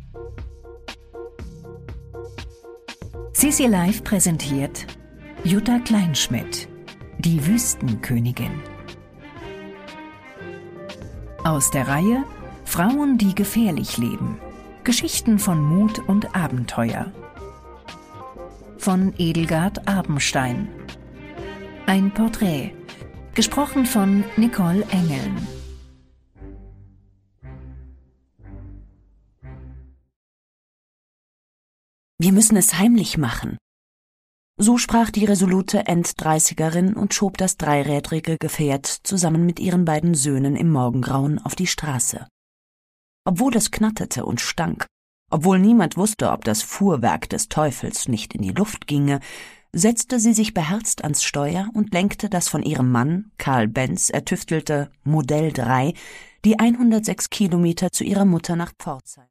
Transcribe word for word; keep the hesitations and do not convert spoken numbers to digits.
Sisi Live präsentiert Jutta Kleinschmidt, die Wüstenkönigin. Aus der Reihe Frauen, die gefährlich leben. Geschichten von Mut und Abenteuer. Von Edelgard Abenstein. Ein Porträt. Gesprochen von Nicole Engeln. Wir müssen es heimlich machen. So sprach die resolute Enddreißigerin und schob das dreirädrige Gefährt zusammen mit ihren beiden Söhnen im Morgengrauen auf die Straße. Obwohl es knatterte und stank, obwohl niemand wusste, ob das Fuhrwerk des Teufels nicht in die Luft ginge, setzte sie sich beherzt ans Steuer und lenkte das von ihrem Mann, Karl Benz, ertüftelte Modell drei, die hundertsechs Kilometer zu ihrer Mutter nach Pforzheim.